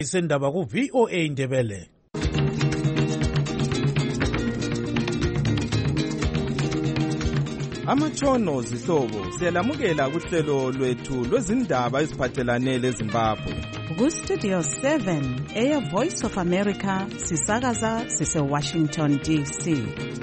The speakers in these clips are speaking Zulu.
Isendaba ku VOA Indebele. Amatshono zihlobo siyalamukela kuhlelo lwethu lwezindaba eziphathelane leZimbabwe. Ku-Studio 7 Air Voice of America sisakaza sise-Washington DC.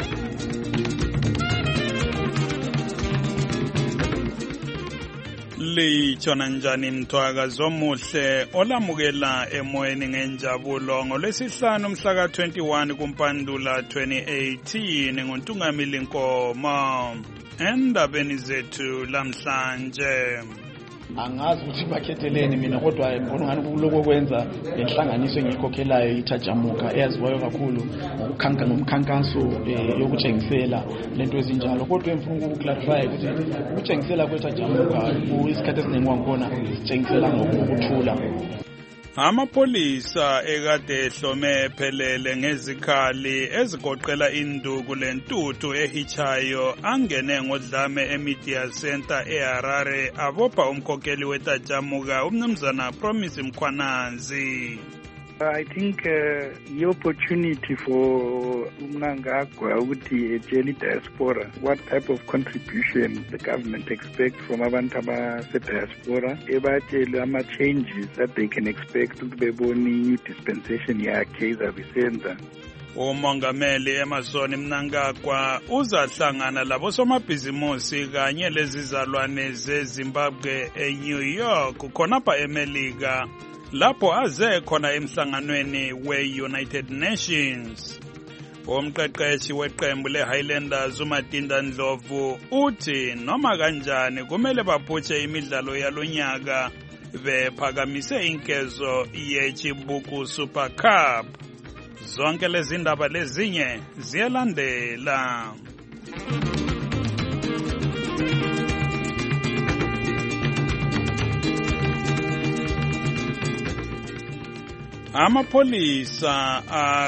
Litshona njani mthwakazi omuhle olamukela emoyeni ngenjabulo ngolwesihlanu mhla ka-21 kuMpandula 2018 nguNtungamili Nkomo. Endabeni zethu lamhlanje, angazi ukuthi bakhetheleni mina kodwa ngibona ngani kuloko kwenza lenhlanganiso engikhokhelayo ithajamuka eyaziwayo kakhulu ngomkhankaso yokutshengisela lento ezinjalo, kodwa emfuna ukuclarify ukuthi ukutshengisela kwethajamuka isikhathi esiningi kwakhona sitshengisela ngokuthula. Amapolisa ekade ehlome ephelele ngezikhali ezigoqela induku lentuthu ehichayo angene ngodlame eMedia Center eHarare abopha umkhokheli wetajamuka umnumzana Promise Mkhwananzi. I think the opportunity for Mnangagwa ukuthi ejeli diaspora, what type of contribution the government expects from abantu abase-diaspora, ebatshele ama-changes that they can expect ukuthi bebone new dispensation yakhe izabisenza. Umongameli Emmerson Mnangagwa uzahlangana labosomabhizimusi kanye lezizalwane zeZimbabwe eNew York khonapha eMelika lapho aze khona emhlanganweni we-United Nations. Umqeqeshi weqembu le-Highlanders uMatinda Ndlovu uthi noma kanjani kumele baphutshe imidlalo yalonyaka bephakamise inkezo yeChibuku Super Cup. Zonke lezi ndaba lezinye ziyalandela. Amapolisa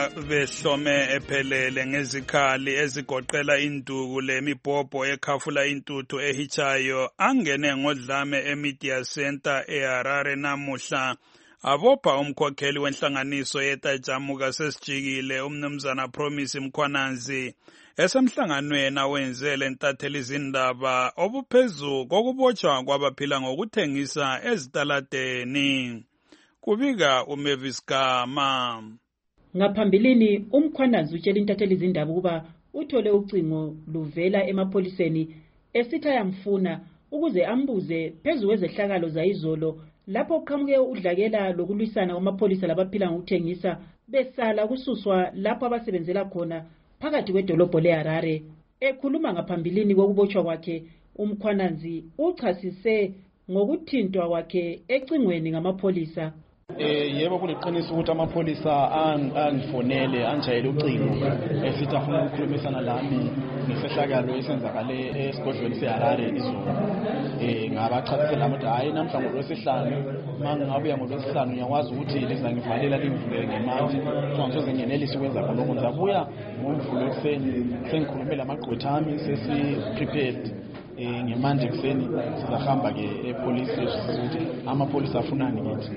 abehlome ephelele ngezikhali ezigoqela induku lemibhobho ekhafula intuthu ehichayo angene ngodlame eMedia Center eHarare namuhla abopha umkhokheli wenhlanganiso yetajamuka sesijikile umnumzana Promise Mkhwananzi esemhlanganweni awenzele entatheli izindaba obuphezu kokubotshwa kwabaphila ngokuthengisa ezitaladeni. Kubika uMavis Gama. Ngaphambilini uMkhwananzi utshela intatheli izindaba ukuba uthole ucingo luvela emapholiseni esithi ayamfuna ukuze ambuze phezu kwezehlakalo zayizolo lapho kuqhamuke udlakela lokulwisana kwamapholisa labaphila ngokuthengisa besala kususwa lapho abasebenzela khona phakathi kwedolobho leHarare. Ekhuluma ngaphambilini kokubotshwa kwakhe, uMkhwananzi uchasise ngokuthintwa kwakhe ecingweni ngamapholisa. Yebo kuneqiniso ukuthi amapholisa angifonele anjayele ucingo esithi afuna ukukhulumisana lami ngesehlakalo esenzakale esigodlweni seHarare izolo. Ngabachasisela ukuthi hayi namhla ngolwesihlanu mangabuya ngolwesihlanu ngiyakwazi ukuthi lizangivalela lingivulele ngemanje ngizoze ngenelise ukwenza lokho. Ngizabuya ngomvulo ekuseni sengikhulumela amagqwetha ami sesi-prepared ngemanje kuseni sizahamba ke epolice ukuthi amapholisa afunani kithi.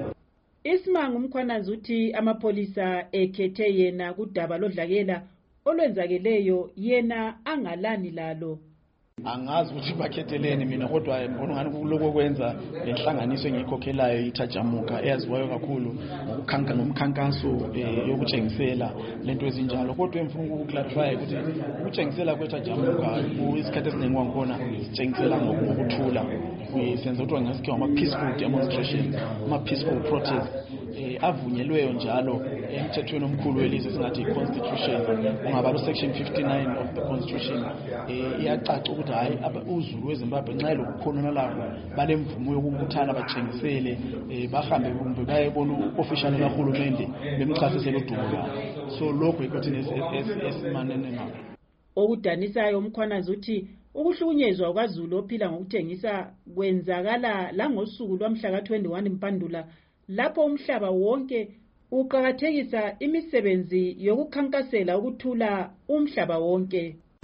Isimanga uMkhwananzi uthi amapholisa ekhethe yena kudaba lodlakela olwenzakeleyo yena angalani lalo. Angazi ukuthi bakhetheleni mina kodwa ngibona ngani kuloko kwenza lenhlanganiso engikhokhelayo ithajamuka eyaziwayo kakhulu ngomkhankaso yokutshengisela lento ezinjalo, kodwa emfuna ukuclarify ukuthi ukutshengisela kwethajamuka isikhathi esiningi kwakhona sitshengisela ngokuthula. Senza ukuthi ngasikho ama-peaceful demonstration, ama-peaceful protest avunyelweyo njalo emthethweni omkhulu welizwe singathi i-constitution, ungaba section 59 of the constitution. Iyacaca ukuthi hayi uzulu weZimbabwe nxa lokukhona lapho balemvumo yokubuthana batshengisele bahambe kumbe bayebona u-official kahulumende bemchasisela udumo lwabo. So lokho ikuthi esimanene nabo. Okudanisayo uMkhwananzi uthi ukuhlukunyezwa kwaZulu ophila ngokuthengisa kwenzakala la ngosuku lwamhla ka-21 Mpandula lapho umhlaba wonke uqhakathekisa imisebenzi yokukhankasela ukuthula umhlaba wonke.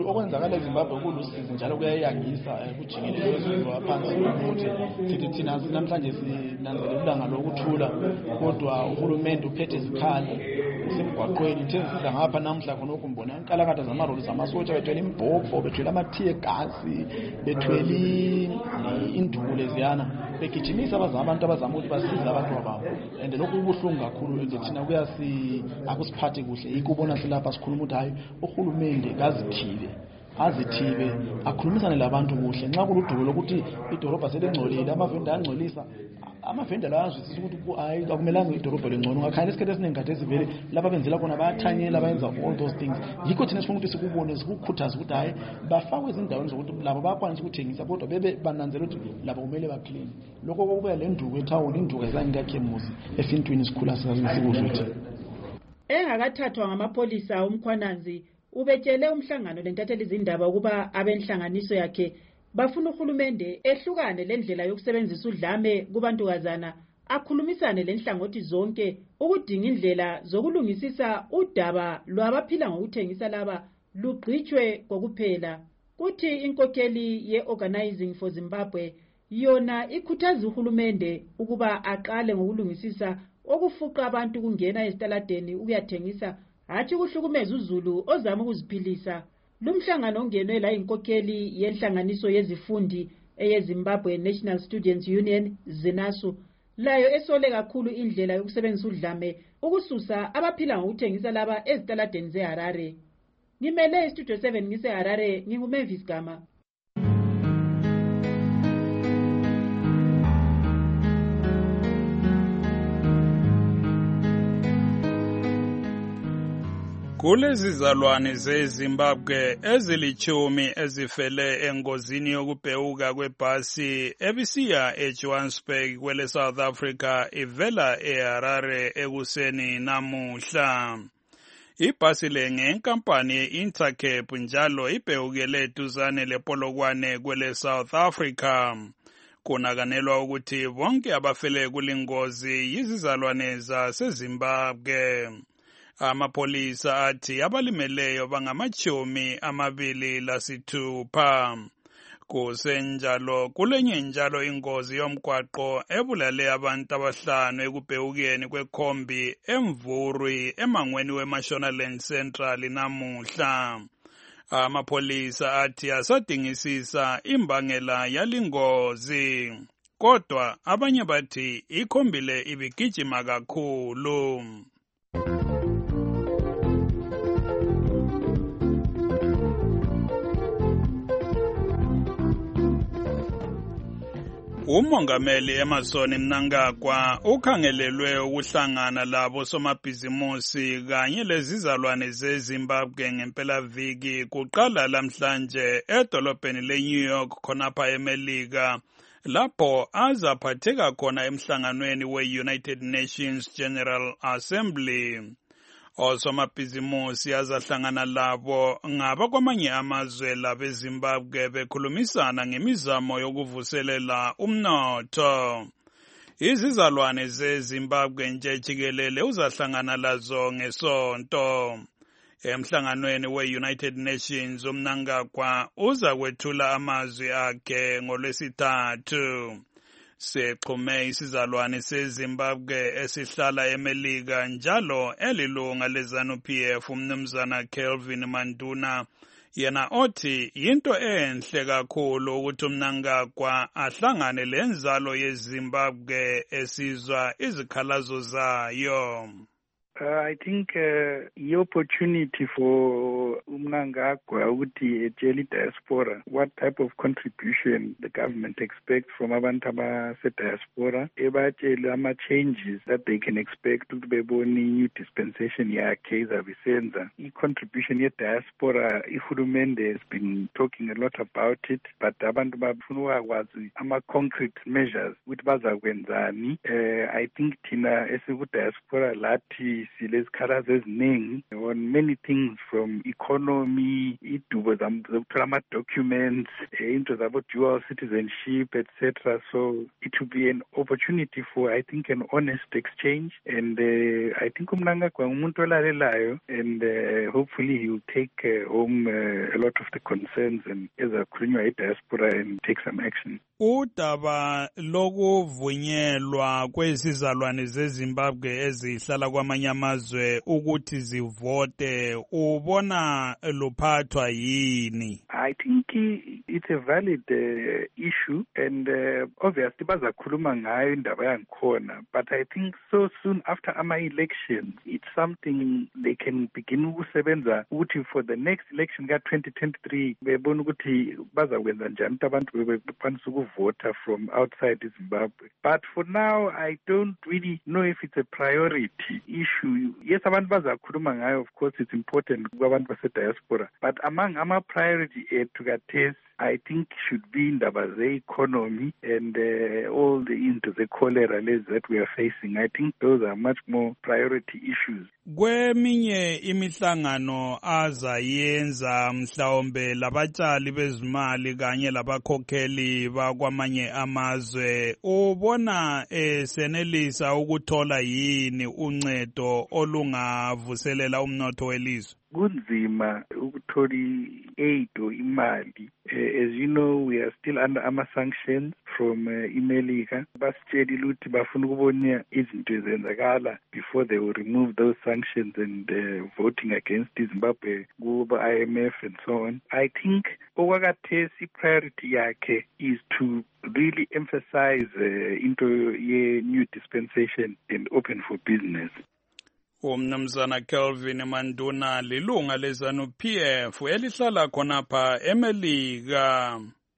Okwenzakala eZimbabwe kulusizi njalo kuyayangisa kujikelele wezulu waphansi ukuthi sithi thina namhlanje sinanzelela ulanga lokuthula kodwa uhulumende uphethe izikhali usemgwaqweni uthe sidla ngapha namhla khona ukumbona inkalakatha zamaroli zamasotsha bethwele imbhobho bethwele amathiye gasi bethwele induku leziyana begijimisa abantu abazama ukuthi basize abantu ababo and lokhu kubuhlungu kakhulu and thina akusiphathi kuhle ikubona silapha sikhuluma ukuthi hayi uhulumende azithibe akhulumisane labantu kuhle nxa kuludubo lokuthi idolobha selengcolile amavenda angcolisa amavenda lawo azwisisa ukuthi hayi akumelanga idolobha lengcono ngakhanya isikhathi esiningi kade sivele lapha benzela khona bayathanyela bayenza all those things yikho thina sifuna ukuthi sikubone sikukhuthaze ukuthi hayi bafakwe ezindaweni zokuthi labo bayakwanisa ukuthengisa kodwa bebe bananzela ukuthi labo kumele baclean lokho kokuba le nduku ethawuni induku ezange kakhemuzi esintwini sikhula sikuzwe ukuthi engakathathwa ngamapolisa uMkhwananzi ubetshele umhlangano lentatheli izindaba ukuba abenhlanganiso yakhe bafuna uhulumende ehlukane lendlela yokusebenzisa udlame kubantukazana akhulumisane lenhlangothi zonke ukudinga indlela zokulungisisa udaba lwabaphila ngokuthengisa laba lugqitshwe kokuphela. Kuthi inkokheli ye-Organizing for Zimbabwe yona ikhuthaza uhulumende ukuba aqale ngokulungisisa okufuqa abantu kungena ezitaladeni ukuyathengisa hathi kuhlukumeza uZulu ozama ukuziphilisa. Lumhlangano ongenwe la inkokheli yenhlanganiso yezifundi eyeZimbabwe National Students Union ZINASU layo esole kakhulu indlela yokusebenzisa udlame ukususa abaphila ngokuthengisa laba ezitaladeni zeHarare. Ngimele iStudio 7 ngiseHarare nginguMavis Gama. Kulezi zalwane zeZimbabwe ezilithumi ezifele engozini yokubhewuka kwebhasi ebisiya eJohannesburg kwele South Africa ivela eHarare ekuseni namuhla. Ibhasi le ngenkampani ye-Intercape njalo ibhewukele duzane lePolokwane kwele South Africa. Kunakanelwa ukuthi bonke abafele kulingozi yizizalwane zaseZimbabwe. Amapolisa athi abalimeleyo bangama-26. Kusenjalo kulenye njalo ingozi yomgwaqo ebulale abantu 5 ekubhewukeni kwekhombi eMvurwi emangweni weMashonaland Central namuhla. Amapolisa athi asadingisisa imbangela yalingozi. Kodwa abanye bathi ikhombi le ibigijima kakhulu. Umongameli Emmerson Mnangagwa ukhangelelwe ukuhlangana labo somabhizimusi kanye lezizalwane zeZimbabwe ngempelaviki kuqala lamhlanje edolobheni leNew York khonapha eMelika lapho azaphatheka khona emhlanganweni we-United Nations General Assembly. Osomabhizimusi azahlangana labo ngaba kwamanye amazwe labeZimbabwe bekhulumisana ngemizamo yokuvuselela umnotho. Izizalwane zeZimbabwe nje jikelele uzahlangana lazo ngeSonto. Emhlanganweni we-United Nations uMnangagwa uzakwethula amazwi akhe ngoLwesithathu. Sexhume isizalwane seZimbabwe esihlala eMelika njalo elilunga leZANU-PF umnumzana Kelvin Manduna yena othi yinto enhle kakhulu ukuthi uMnangagwa ahlangane lenzalo yeZimbabwe esizwa izikhalazo zayo. I think i-opportunity for Mnangagwa ukuthi etshele diaspora what type of contribution the government expects from abantu abase-diaspora, ebatshele ama-changes that they can expect ukuthi bebone i-new dispensation yakhe izabe isenza. I-contribution ye-diaspora, ihulumende has been talking a lot about it, but abantu bafuna ukwazi ama-concrete measures ukuthi bazakwenzani. I think thina esiku-diaspora lathi lezikhalazo eziningi on many things from economy, idubo zokuthola ama-documents, into zabo dual citizenship, etc. So it will be an opportunity for, I think, an honest exchange. And I think uMnangagwa ngumuntu olalelayo, and hopefully he will take home a lot of the concerns and ezakhulunywa i-diaspora and take some action. Udaba lokuvunyelwa kwezizalwane zeZimbabwe ezihlala kwamanye amazwe ukuthi zivote ubona luphathwa yini? I think it's a valid issue, and obviously bazakhuluma ngayo indaba yangikhona, but I think so soon after ama-elections it's something they can begin ukusebenza ukuthi for the next election ka-2023 bebona ukuthi bazakwenza njani ukuthi abantu bekwanisa ukuvota from outside Zimbabwe. But for now I don't really know if it's a priority issue. Yes, abantu bazakhuluma ngayo, of course it's important kwabantu base-diaspora, but among ama-priority ethu kathesi I think should be indaba ze-economy and all the into the cholera that we are facing. I think those are much more priority issues. Kweminye imihlangano azayenza mhlawumbe labatshali bezimali kanye labakhokheli bakwamanye amazwe, ubona senelisa ukuthola yini uncedo olungavuselela umnotho welizwe? Kunzima ukuthola i-aid or imali. As you know, we are still under ama-sanctions from iMelika. Basitshela ukuthi bafuna ukubona izinto ezenzakala before they will remove those sanctions and voting against Zimbabwe kuba IMF and so on. I think okwakathesi priority yakhe is to really emphasize into ye-new dispensation and open for business. Umnumzana Kelvin Manduna lilunga leZANU-PF elihlala khonapha eMelika.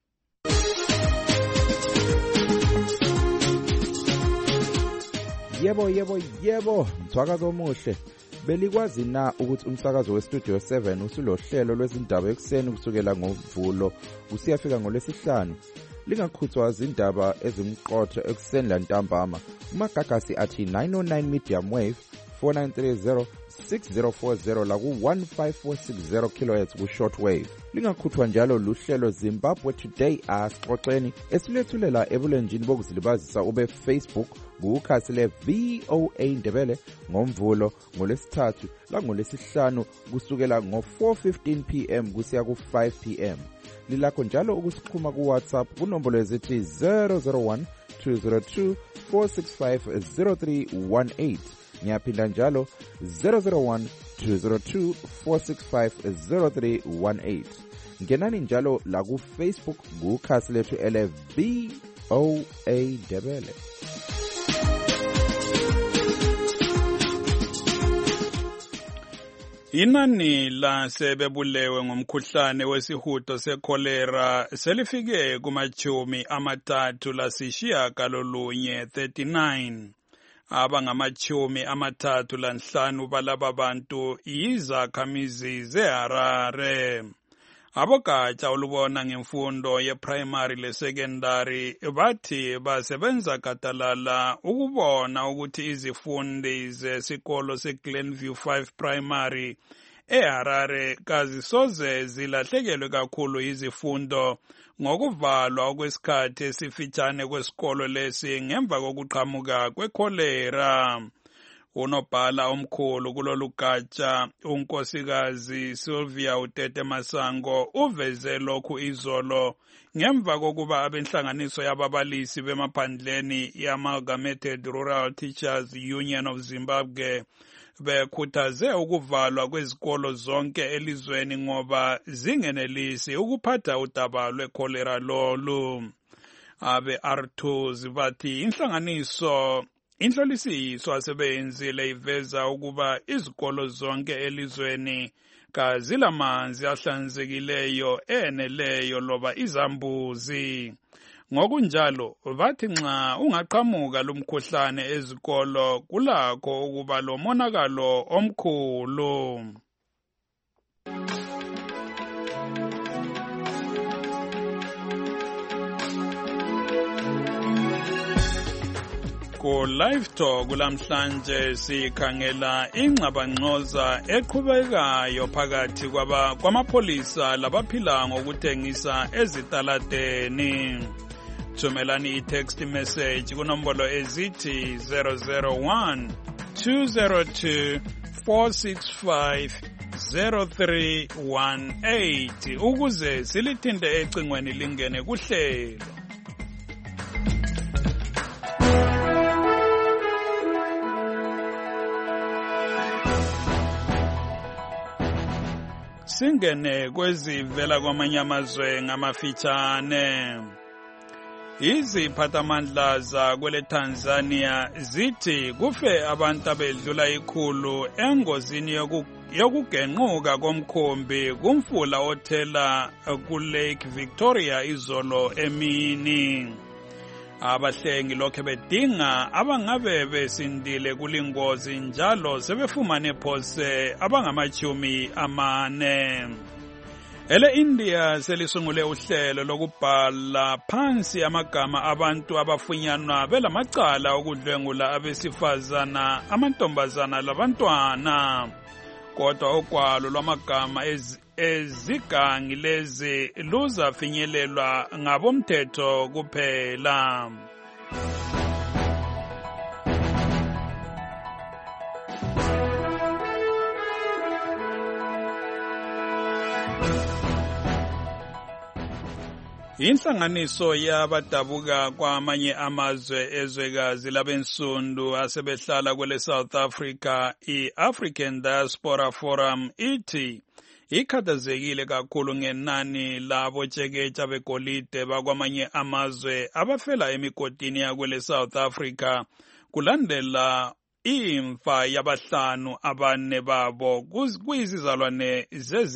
Yebo, mthwakazo omuhle. Belikwazi na ukuthi umsakazo weStudio 7 usulohlelo lwezindaba ekseni kusukela ngoMvulo usiyafika ngoLwesihlanu. Lingakhuthwa izindaba ezimqotho ekseni lantambama. Umagagasi athi 909 medium wave 4930 6040 la ku-15460 kHz ku-shortwave. Lingakhuthwa njalo luhlelo Zimbabwe Today asixoxeni esilethulela ebulenjini bokuzilibazisa ube-Facebook kukhasi le-VOA Ndebele ngoMvulo ngoLwesithathu langoLwesihlanu kusukela ngo-4:15 p.m. kusiya ku-5 p.m. Lilakho njalo ukusixhuma ku-WhatsApp kunombolo ezithi 001 202 465 0318. Ngiyaphinda njalo 001 202 465 0318. Ngenani njalo la ku Facebook kukhasi lethu ele VOA Ndebele. Inani lasebebulewe ngomkhuhlane wesihudo sekholera selifike kumachumi amathathu lasishiyagalolunye 39. Abangamachumi amathathu lanhlanu balaba bantu yizakhamizi zeHarare. Abogatsha olubona ngemfundo ye-primary le-secondary bathi basebenza gadalala ukubona ukuthi izifundi zesikolo se-Glenview 5 Primary eHarare kazisoze zilahlekelwe kakhulu izifundo ngokuvalwa okwesikhathi esifitshane kwesikolo lesi ngemva kokuqhamuka kwekholera. Unobhala omkhulu kulolu gatsha unkosikazi Sylvia Utete Masango uveze lokhu izolo ngemva kokuba abenhlanganiso yababalisi bemaphandleni ye-Amalgamated Rural Teachers Union of Zimbabwe bekhuthaze ukuvalwa kwezikolo zonke elizweni ngoba zingenelisi ukuphatha udaba lwekholera lolu. Abe-R2 zibathi inhlolisiso asebeyenzile iveza ukuba izikolo zonke elizweni kazilamanzi ahlanzekileyo eneleyo loba izambuzi. Ngokunjalo bathi nxa ungaqhamuka lumkhuhlane ezikolo kulakho ukuba lomonakalo omkhulu. ku Live Talk lamhlanje sikhangela ingxabangxoza eqhubekayo phakathi kwamapolisa labaphila ngokuthengisa ezitaladeni. Thumelani i-text message kunombolo ezithi 001 202 465 0318 ukuze silithinte ecingweni lingene kuhlelo. Singene kwezivela kwamanye amazwe ngamafitshane. Iziphathamandla zakwele Tanzania zithi kufe abantu abedlula 100 engozini yokugenquka komkhumbi kumfula othela kuLake Victoria izolo emini. Abahlengi lokhe bedinga abangabe besindile kulingozi njalo sebefumane phose abangama-40. India selisungule uhlelo lokubhala phansi amagama abantu abafunyanwa belamacala okudlwengula abesifazana, amantombazana labantwana. Kodwa ugwalo lwamagama ezigangi lezi luzafinyelelwa ngabomthetho kuphela. Inhlanganiso yabadabuka kwamanye amazwe ezwekazi labensundu asebehlala kwele South Africa, i-African Diaspora Forum ithi ikhathazekile kakhulu ngenani labotsheketsha begolide bakwamanye amazwe abafela emigodini yakwele South Africa kulandela imfa yabahlanu abane babo kuyizizalwane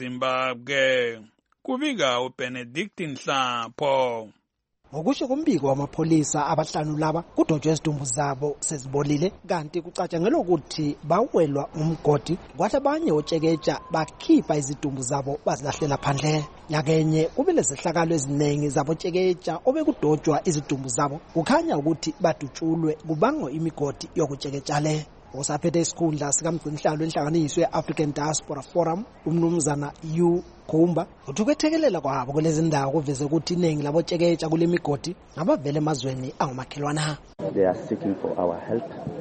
zeZimbabwe. Kubika uBenedict Nhlapho. Ngokusho kombiko wamapholisa abahlanu laba kudotshwe izidumbu zabo sezibolile kanti kucatshangelwa ukuthi bawelwa umgodi kwathi abanye otsheketsha bakhipha izidumbu zabo bazilahlela phandle. Yakenye kubile zehlakalo eziningi zabotsheketsha obekudotshwa izidumbu zabo kukhanya ukuthi badutshulwe kubangwa imigodi yokutsheketsha le. Osaphethe isikhundla sikamgcinhlalo enhlanganiso ye-African Diaspora Forum umnumzana U Khumba uthukethekelela kwabo kulezi ndawo kuveze ukuthi iningi labotsheketsha kule migodi ngabavele emazweni angumakhelwana. They are seeking for our help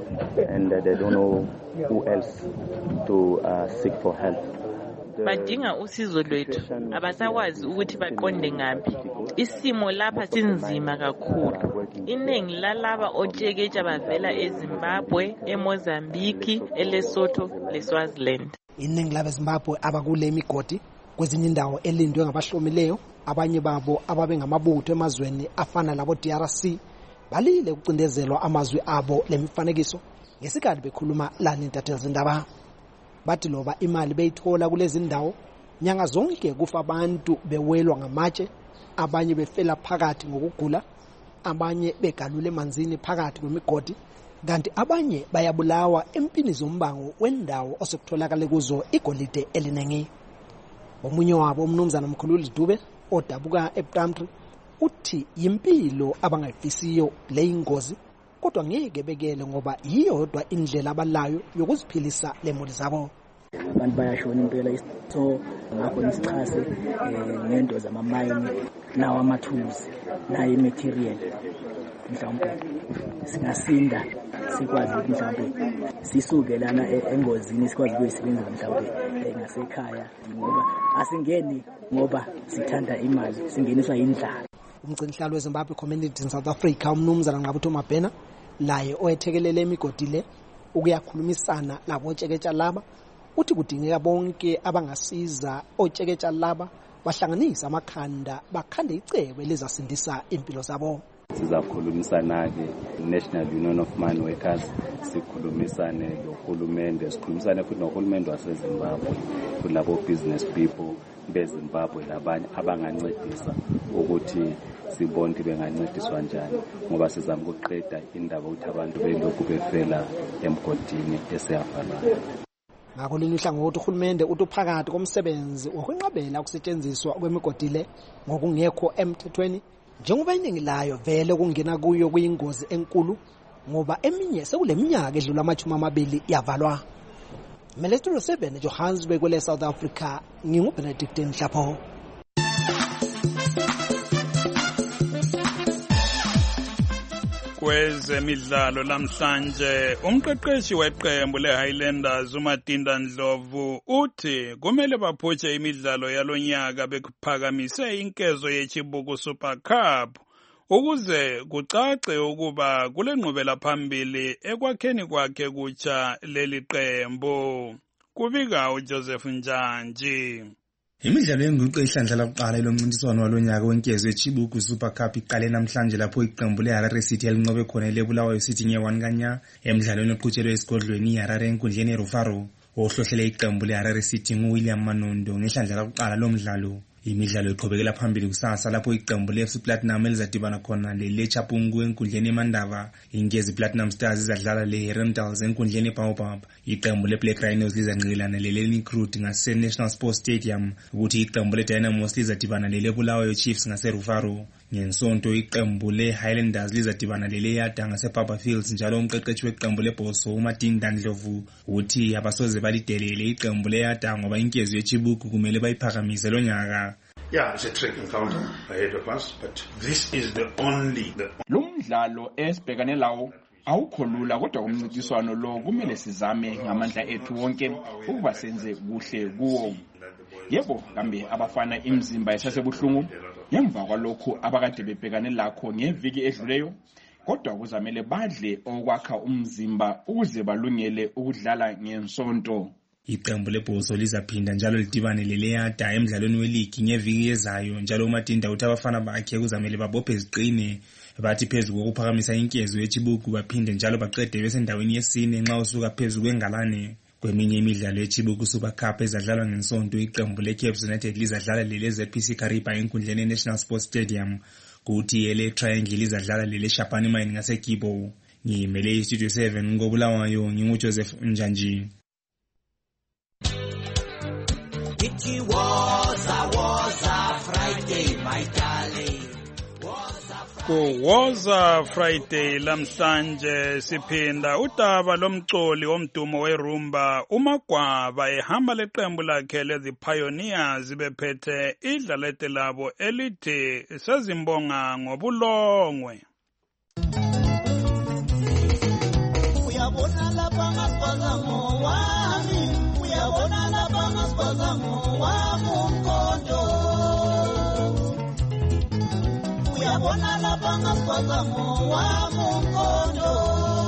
and they don't know who else to seek for help. Badinga usizo lwethu abasakwazi ukuthi baqonde ngaphi. Isimo lapha sinzima kakhulu. Iningi lalaba otsheketsha bavela eZimbabwe, eMozambique, eLesotho, leSwaziland. Iningi labeZimbabwe abakule migodi kwezinye indawo elindwe ngabahlomileyo, abanye babo ababengamabutho emazweni afana labo DRC balile ukucindezelwa amazwi abo lemifanekiso ngesikhathi bekhuluma lana intatheli zindaba. Bathi loba imali beyithola kulezi ndawo nyanga zonke kufa abantu bewelwa ngamatshe, abanye befela phakathi ngokugula, abanye begalule emanzini phakathi kwemigodi, kanti abanye bayabulawa empini zombango wendawo osekutholakala kuzo igolide elinengi. Omunye wabo umnumzana Mkhululi Dube odabuka eBramtree uthi yimpilo abangayifisiyo le ingozi kodwa ngeke bekele ngoba yiyodwa indlela abalayo yokuziphilisa lemuli zabo. Abantu bayashona impela so ngakho nisichase ngento zamamayini nawo amathuluzi nayo imaterial mhlawumbe singasinda sikwazi ukuthi mhlawumbe sisuke lana engozini sikwazi ukuyisebenzisa mhlawumbe ngasekhaya ngoba asingeni ngoba sithanda imali singeniswa indlala. Umgcinhlalo weZimbabwe Community in South Africa umnumzana Ngqabutho Mabhena laye oyethekelele imigodi le ukuyakhulumisana labotsheketsha laba uthi kudingeka bonke abangasiza otsheketsha laba bahlanganisa amakhanda bakhande icebo elizasindisa impilo zabo. Sizakhulumisana ke National Union of Mine Workers, sikhulumisane nohulumende, sikhulumisane futhi nohulumende waseZimbabwe kulabo business people beZimbabwe labanye abangancedisa ukuthi sibone ukuthi bengancediswa njani ngoba sizama ukuqeda indaba ukuthi abantu belokhu befela emgodini eseyafanayo. Ngakolunye uhlangothi uhulumende uphakathi komsebenzi wokwenqabela ukusetshenziswa kwemigodi le ngokungekho emthethweni njengoba iningi layo vele kungena kuyo kuyingozi enkulu ngoba eminye sekuleminyaka edlula 20 yavalwa. Studio 7 Johannesburg kwele South Africa, nginguBenedict Mhlapho. Kwezemidlalo lamhlanje umqeqeshi weqembu leHighlanders uMatinda Ndlovu uthi kumele baphutshe imidlalo yalonyaka bekuphakamise inkezo yeChibuku Super Cup ukuze kucace ukuba kule nqubela phambili ekwakheni kwakhe kutsha leli qembu. Kubika uJoseph Njanji. Imidlalo yenguqu ehlandla lokuqala lomncintiswano walonyaka wenkezo yeChibuku Super Cup iqale namhlanje lapho iqembu leHarare City elinqobe khona leBulawayo City nge-1 kanya emidlalweni oqhutshelwe esigodlweni iHarare enkundleni eRufaro. Ohlohlele iqembu leHarare City nguWilliam Manondo ngehlandla lokuqala lomdlalo. Imidlalo iqhubekela phambili kusasa lapho iqembu leFC Platinum elizadibana khona leChapungu enkundleni eMandava. Inkezi Platinum Stars izadlala leHerentals enkundleni eBaobab. Iqembu leBlack Rhinos lizanqilana leLeni Crude ngase-National Sports Stadium, ukuthi iqembu leDynamos lizadibana leBulawayo Chiefs ngaseRufaro. Ngensonto iqembu leHighlanders lizadibana leLeyada ngaseBaba Fields, njalo umqeqeshi weqembu leBhoso uMatinda Ndlovu uthi abasoze balidelele iqembu leYada ngoba inkezo yeChibuku kumele bayiphakamise lonyaka. Yeah, it's a trick encounter ahead of us, but this is the only. Lo mdlalo esibhekane lawo awukho lula, kodwa umncintiswano lo kumele sizame ngamandla ethu wonke ukuba senze kuhle kuwo. Yebo, kambe abafana imizimba esasebuhlungu ngemva kwalokho abakade bebhekane lakho ngeviki edluleyo, kodwa kuzamele badle okwakha umzimba ukuze balungele ukudlala ngensonto. Iqembu leBhoso lizaphinda njalo lidibane leLeyada emidlalweni weligi ngeviki yezayo, njalo uMatinda uthi abafana bakhe kuzamele babophe iziqine bathi phezulu kokuphakamisa inkezo yeChibuku baphinde njalo baqede besendaweni yesine nxa usuka phezulu kwengalane. Kweminye imidlalo yeChibuku Super Cup ezadlalwa ngensonto iqembu leCape United lizadlala leZPC Kariba enkundleni eNational Sports Stadium, kuthi leTriangle lizadlala leShapani Mine ngaseGibo. Ngimele iStudio 7 ngoBulawayo nginguJoseph Njanji. It was a Friday, my darling. Kuwoza Friday lamhlanje siphinda udaba lomcoli omdumo werumba uMagwaba ehamba leqembu lakhe lezi Pioneers bephethe idlalete labo elithi sezimbonga ngobulongwe. Uyabona lapha ngasibhaza ngowami, uyabona lapha ngasibhaza ngowami umkondo. Uyabona lapha ngasibhaza ngowami umkondo.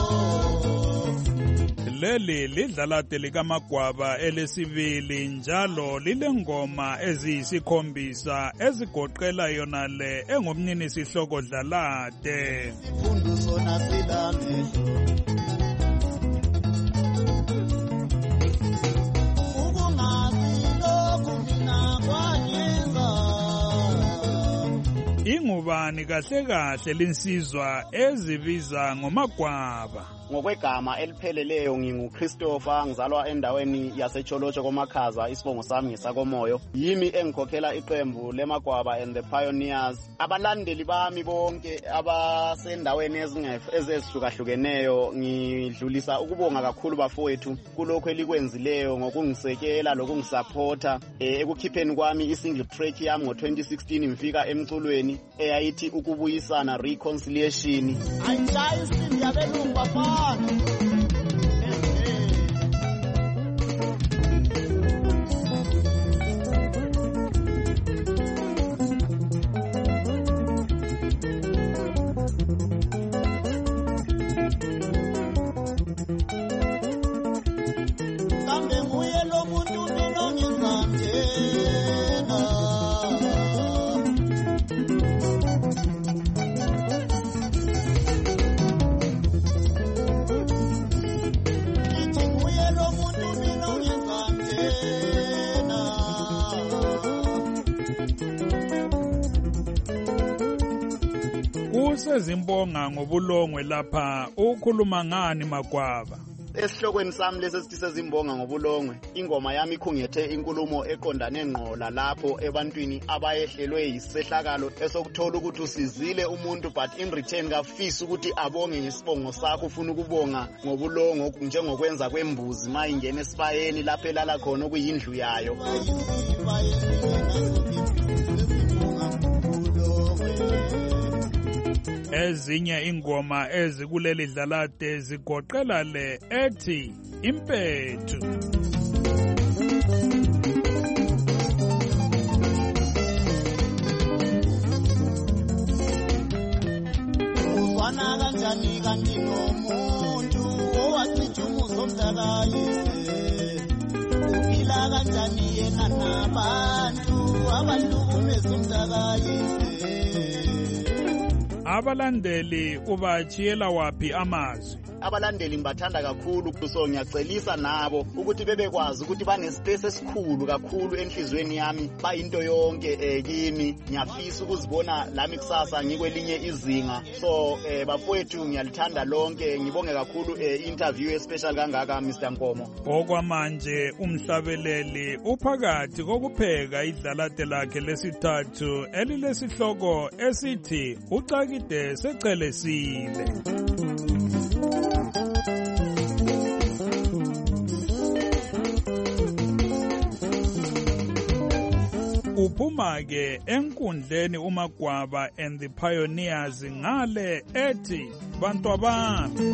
Leli lidlalate likaMagwaba elesibili njalo lilengoma eziyisikhombisa ezigoqela yona le engumnini sihloko dlalate. Sifundu sona silamehlo. Ingubani kahle kahle linsizwa ezibiza ngoMagwaba. Ngokwegama elipheleleyo nginguChristopher, ngizalwa endaweni yaseCholotsho koMakhaza, isibongo sami ngesakomoyo. Yimi engikhokhela iqembu leMagwaba and the Pioneers. Abalandeli bami bonke abasendaweni ezehlukahlukeneyo ngidlulisa ukubonga kakhulu bafowethu kulokho elikwenzileyo ngokungisekela lokungisupporta ekukhipheni kwami isingle track yami ngo2016 ngifika emculweni eyayithi ukubuyisana, reconciliation. Ayinhlayisi yabelungu bafana. Kambe nguye lo muntu mina ngizamtshela. Kusezimbonga ngobulongwe lapha ukhuluma ngani Magwaba? Esihlokweni sami lesithi sezimbonga ngobulongwe, ingoma yami ikhungethe inkulumo eqondane ngqola lapho ebantwini abayehlelwe yisehlakalo esokuthola ukuthi usizile umuntu but in return kafisi ukuthi abonge ngesibongo sakho, ufuna ukubonga ngobulongo njengokwenza kwembuzi mayingena esibayeni lapho elala khona okuyindlu yayo. Ezinye ingoma ezikuleli dlalade zigoqela le ethi Impethu. Uzwana kanjani kanti nomuntu owachitha umuso mntakayise, uphila kanjani yena nabantu abahlukumeza umntakayise. Abalandeli ubachiyela waphi amazwi? Abalandeli ngibathanda kakhulu, so ngiyacelisa nabo ukuthi bebekwazi ukuthi banespace esikhulu kakhulu enhlizweni yami, bayinto yonke kimi. Ngiyafisa ukuzibona lami kusasa ngikwelinye izinga. So bafowethu ngiyalithanda lonke, ngibonge kakhulu interview especially kangaka Mr Nkomo. Okwamanje umhlabeleli uphakathi kokupheka idlalade lakhe lesithathu elilesihloko esithi ucakide secelesile. Uphuma ke enkundleni uMagwaba and the Pioneers ngale ethi bantu abami.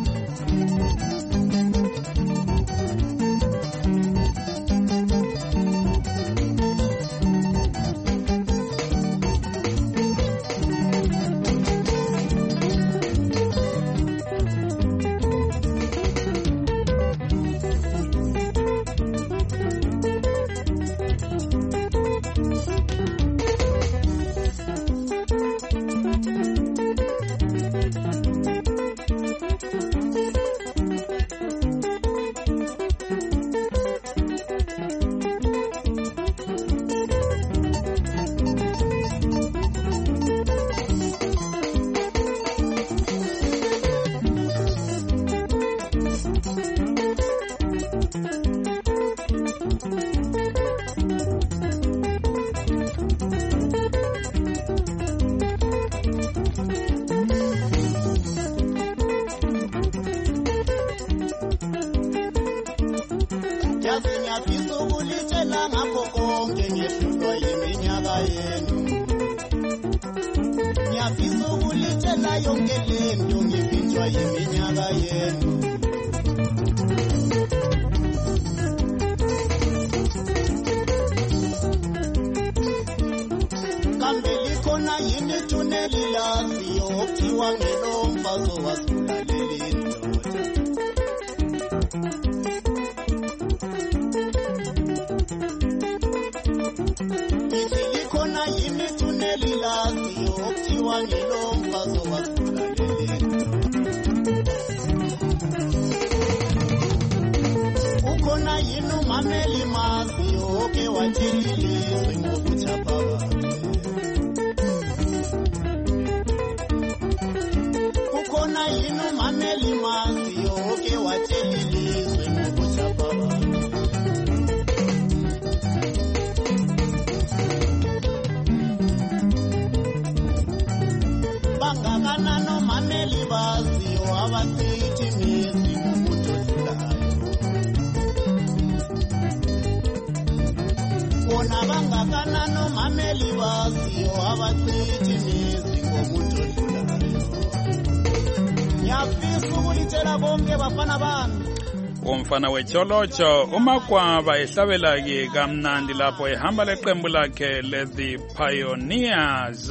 Umfana wecholocho uMagwaba ehlabela ke kamnandi lapho ehamba leqembu lakhe le-The Pioneers.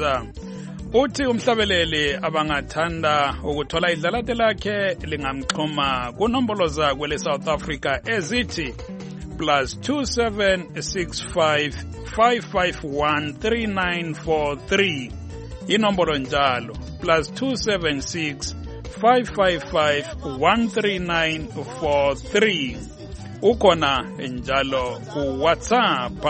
Uthi umhlabeleli abangathanda ukuthola idlalade lakhe lingamxhuma kunombolo zakwe le-South Africa ezithi +2765 551 3943. Inombolo njalo +276 555-13943. Ukhona njalo ku WhatsApp.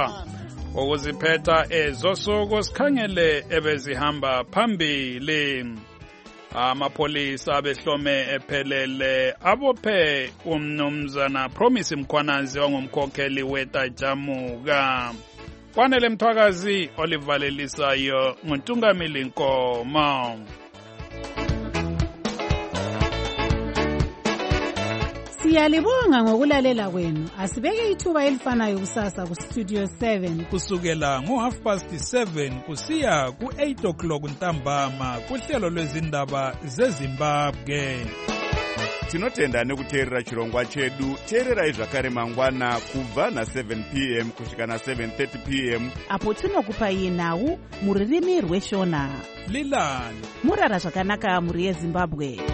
Ukuziphetha ezosuku sikhangele ebezihamba phambili. Amapolisa behlome ephelele abophe umnumzana Promise Mkhwanazi ongumkhokheli wetajamuka. Kwanele Mthwakazi olivalelisayo nguNtungamili Nkomo. Siyalibonga ngokulalela kwenu. Asibeke ithuba elifanayo kusasa ku Studio 7 kusukela ngo7:30 kusiya ku8 o'clock ntambama kuhlelo lwezindaba zeZimbabwe. Tinotenda nekuteerera chirongwa chedu. Teererai zvakare mangwana kubva na7 p.m. kusvika na7:30 p.m. apo tinokupai nhau muririmi rweshona. Lilani murara zvakanaka muri yeZimbabwe.